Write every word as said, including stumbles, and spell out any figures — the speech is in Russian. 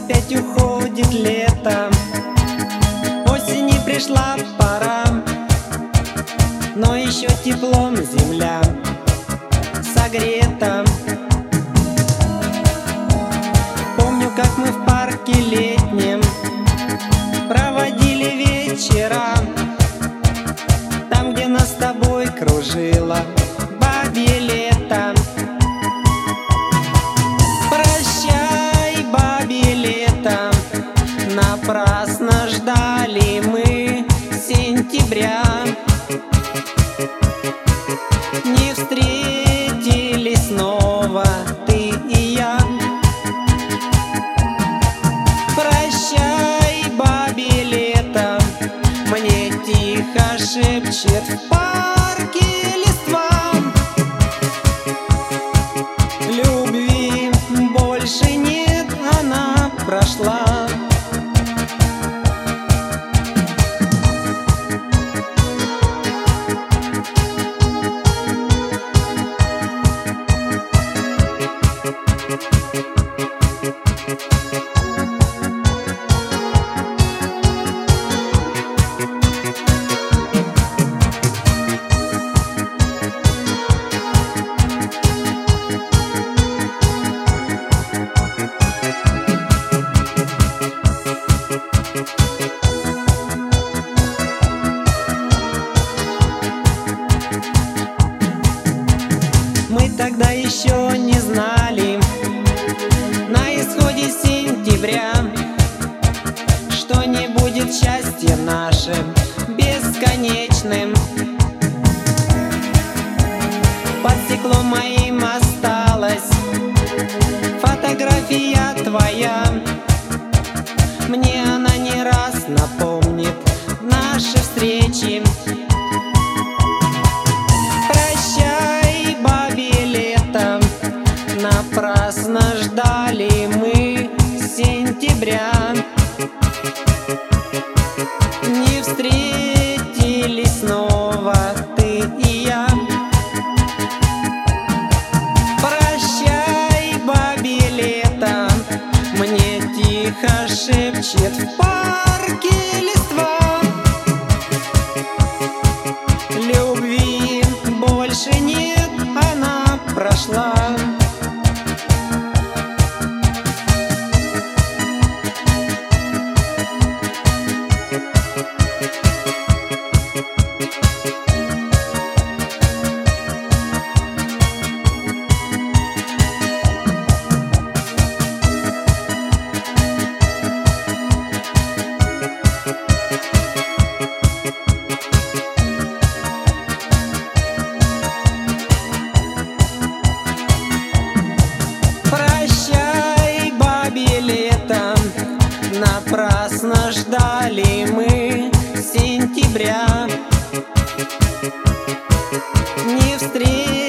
опять уходит лето, осени пришла пора, но еще теплом земля согрета. Помню, как мы в парке летнем проводили вечера, там, где нас с тобой кружило бабье лето. Прощай, бабье лето, напрасно ждали мы сентября. Не встретились снова ты и я. Прощай, бабье лето, мне тихо шепчет в парке листва. Любви больше нет, она прошла. Мы тогда еще не знали на исходе сентября, что не будет счастье наше бесконечным. Под стеклом моим осталась фотография твоя. Мне она не раз напомнит наши встречи. Прощай, бабье лето, напрасно ждали мы сентября. Не встретились снова ты и я. Прощай, бабье лето, мне тихо шепчет в парке листва. Любви больше нет, она прошла. Прощай, бабье лето, напрасно ждали мы сентября. Не встретились